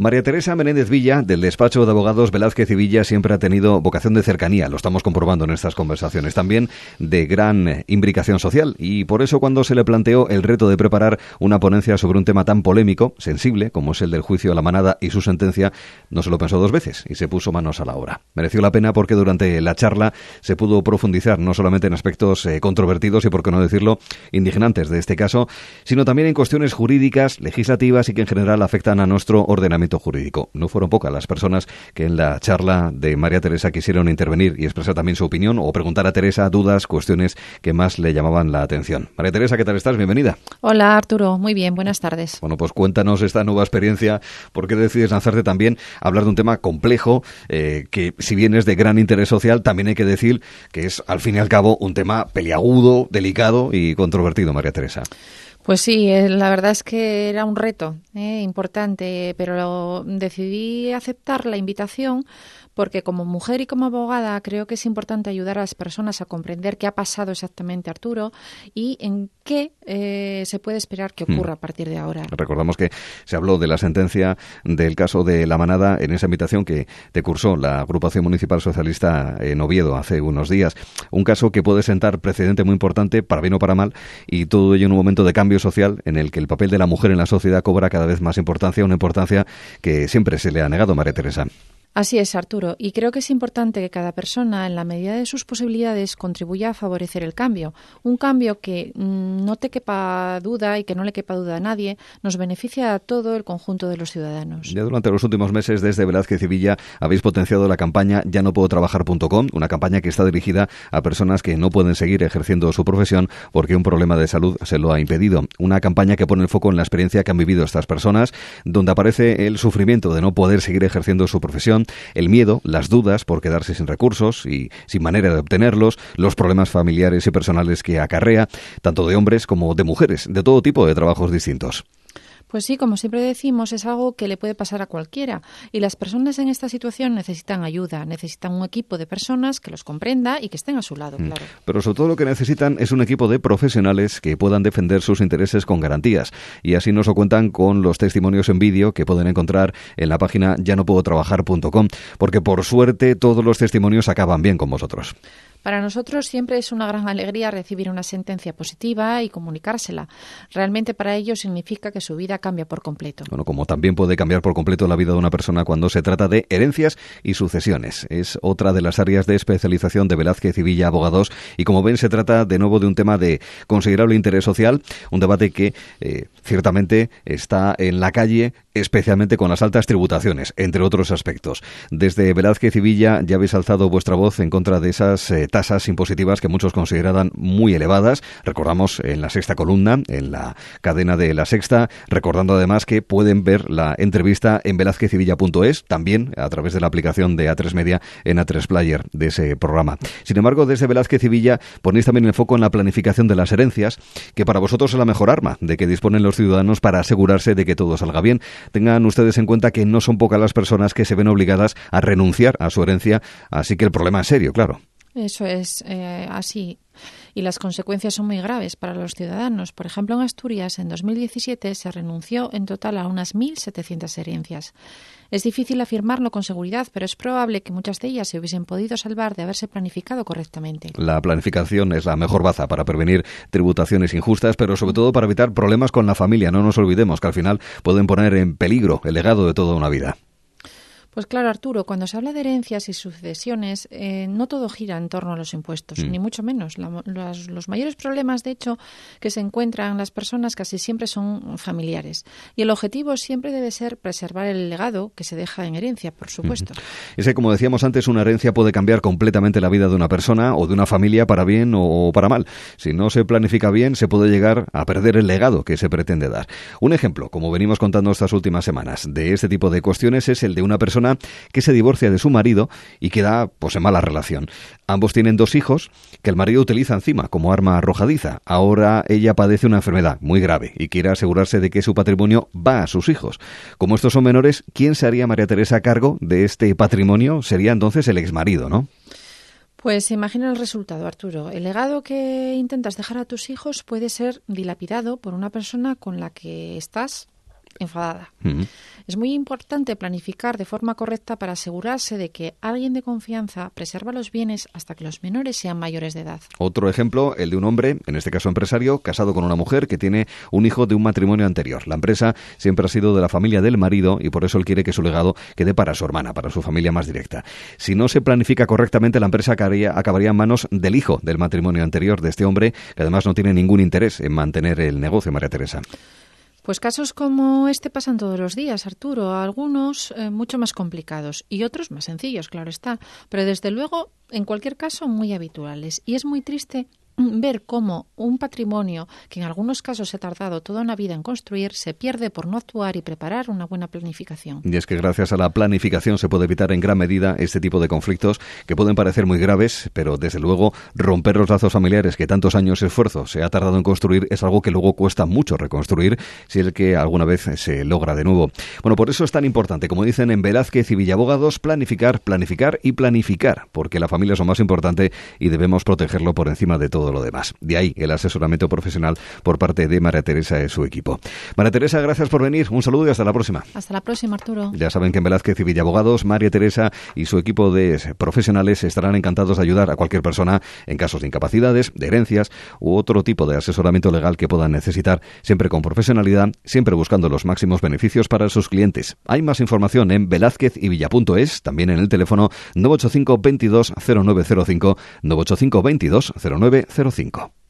María Teresa Menéndez Villa, del despacho de abogados Velázquez y Villa, siempre ha tenido vocación de cercanía, lo estamos comprobando en estas conversaciones, también de gran imbricación social, y por eso cuando se le planteó el reto de preparar una ponencia sobre un tema tan polémico, sensible, como es el del juicio a la manada y su sentencia, no se lo pensó dos veces y se puso manos a la obra. Mereció la pena porque durante la charla se pudo profundizar no solamente en aspectos controvertidos y, por qué no decirlo, indignantes de este caso, sino también en cuestiones jurídicas, legislativas y que en general afectan a nuestro ordenamiento jurídico. No fueron pocas las personas que en la charla de María Teresa quisieron intervenir y expresar también su opinión o preguntar a Teresa dudas, cuestiones que más le llamaban la atención. María Teresa, ¿qué tal estás? Bienvenida. Hola Arturo, muy bien, buenas tardes. Bueno, pues cuéntanos esta nueva experiencia, ¿por qué decides lanzarte también a hablar de un tema complejo que, si bien es de gran interés social, también hay que decir que es al fin y al cabo un tema peliagudo, delicado y controvertido, María Teresa? Pues sí, la verdad es que era un reto importante, pero decidí aceptar la invitación porque como mujer y como abogada creo que es importante ayudar a las personas a comprender qué ha pasado exactamente, Arturo, y en qué se puede esperar que ocurra a partir de ahora. Recordamos que se habló de la sentencia del caso de La Manada en esa invitación que te cursó la Agrupación Municipal Socialista en Oviedo hace unos días. Un caso que puede sentar precedente muy importante, para bien o para mal, y todo ello en un momento de cambio social en el que el papel de la mujer en la sociedad cobra cada vez más importancia, una importancia que siempre se le ha negado, María Teresa. Así es, Arturo, y creo que es importante que cada persona, en la medida de sus posibilidades, contribuya a favorecer el cambio. Un cambio que no te quepa duda y que no le quepa duda a nadie, nos beneficia a todo el conjunto de los ciudadanos. Ya durante los últimos meses, desde Velázquez y Villa, habéis potenciado la campaña yanopuedotrabajar.com, una campaña que está dirigida a personas que no pueden seguir ejerciendo su profesión porque un problema de salud se lo ha impedido. Una campaña que pone el foco en la experiencia que han vivido estas personas, donde aparece el sufrimiento de no poder seguir ejerciendo su profesión, el miedo, las dudas por quedarse sin recursos y sin manera de obtenerlos, los problemas familiares y personales que acarrea, tanto de hombres como de mujeres, de todo tipo de trabajos distintos. Pues sí, como siempre decimos, es algo que le puede pasar a cualquiera y las personas en esta situación necesitan ayuda, necesitan un equipo de personas que los comprenda y que estén a su lado, claro. Pero sobre todo lo que necesitan es un equipo de profesionales que puedan defender sus intereses con garantías, y así nos lo cuentan con los testimonios en vídeo que pueden encontrar en la página yanopuedotrabajar.com, porque por suerte todos los testimonios acaban bien con vosotros. Para nosotros siempre es una gran alegría recibir una sentencia positiva y comunicársela. Realmente para ellos significa que su vida cambia por completo. Bueno, como también puede cambiar por completo la vida de una persona cuando se trata de herencias y sucesiones. Es otra de las áreas de especialización de Velázquez y Villa Abogados, y como ven se trata de nuevo de un tema de considerable interés social, un debate que ciertamente está en la calle, especialmente con las altas tributaciones, entre otros aspectos. Desde Velázquez y Villa ya habéis alzado vuestra voz en contra de esas tasas impositivas que muchos consideran muy elevadas. Recordamos en la Sexta Columna, en la cadena de La Sexta, recordando además que pueden ver la entrevista en velazquezyvilla.es, también a través de la aplicación de A3 Media en A3 Player de ese programa. Sin embargo, desde Velázquez y Villa ponéis también el foco en la planificación de las herencias, que para vosotros es la mejor arma de que disponen los ciudadanos para asegurarse de que todo salga bien. Tengan ustedes en cuenta que no son pocas las personas que se ven obligadas a renunciar a su herencia, así que el problema es serio, claro. Eso es así. Y las consecuencias son muy graves para los ciudadanos. Por ejemplo, en Asturias, en 2017, se renunció en total a unas 1.700 herencias. Es difícil afirmarlo con seguridad, pero es probable que muchas de ellas se hubiesen podido salvar de haberse planificado correctamente. La planificación es la mejor baza para prevenir tributaciones injustas, pero sobre todo para evitar problemas con la familia. No nos olvidemos que al final pueden poner en peligro el legado de toda una vida. Pues claro, Arturo, cuando se habla de herencias y sucesiones, no todo gira en torno a los impuestos, ni mucho menos. Los mayores problemas, de hecho, que se encuentran las personas casi siempre son familiares. Y el objetivo siempre debe ser preservar el legado que se deja en herencia, por supuesto. Es que, como decíamos antes, una herencia puede cambiar completamente la vida de una persona o de una familia para bien o para mal. Si no se planifica bien, se puede llegar a perder el legado que se pretende dar. Un ejemplo, como venimos contando estas últimas semanas, de este tipo de cuestiones es el de una persona que se divorcia de su marido y queda en mala relación. Ambos tienen 2 hijos que el marido utiliza encima como arma arrojadiza. Ahora ella padece una enfermedad muy grave y quiere asegurarse de que su patrimonio va a sus hijos. Como estos son menores, ¿quién se haría, María Teresa, a cargo de este patrimonio? Sería entonces el exmarido, ¿no? Pues imagina el resultado, Arturo. El legado que intentas dejar a tus hijos puede ser dilapidado por una persona con la que estás enfadada. Es muy importante planificar de forma correcta para asegurarse de que alguien de confianza preserva los bienes hasta que los menores sean mayores de edad. Otro ejemplo, el de un hombre, en este caso empresario, casado con una mujer que tiene un hijo de un matrimonio anterior. La empresa siempre ha sido de la familia del marido y por eso él quiere que su legado quede para su hermana, para su familia más directa. Si no se planifica correctamente, la empresa acabaría en manos del hijo del matrimonio anterior de este hombre, que además no tiene ningún interés en mantener el negocio, María Teresa. Pues casos como este pasan todos los días, Arturo. Algunos mucho más complicados y otros más sencillos, claro está. Pero desde luego, en cualquier caso, muy habituales. Y es muy triste ver cómo un patrimonio que en algunos casos se ha tardado toda una vida en construir se pierde por no actuar y preparar una buena planificación. Y es que gracias a la planificación se puede evitar en gran medida este tipo de conflictos que pueden parecer muy graves, pero desde luego romper los lazos familiares que tantos años de esfuerzo se ha tardado en construir es algo que luego cuesta mucho reconstruir si es que alguna vez se logra de nuevo. Bueno, por eso es tan importante, como dicen en Velázquez y Villabogados, planificar, planificar y planificar, porque la familia es lo más importante y debemos protegerlo por encima de todo lo demás. De ahí el asesoramiento profesional por parte de María Teresa y su equipo. María Teresa, gracias por venir. Un saludo y hasta la próxima. Hasta la próxima, Arturo. Ya saben que en Velázquez y Villabogados, María Teresa y su equipo de profesionales estarán encantados de ayudar a cualquier persona en casos de incapacidades, de herencias u otro tipo de asesoramiento legal que puedan necesitar, siempre con profesionalidad, siempre buscando los máximos beneficios para sus clientes. Hay más información en velázquezivilla.es, también en el teléfono 985 22 0905, 985 22 0905.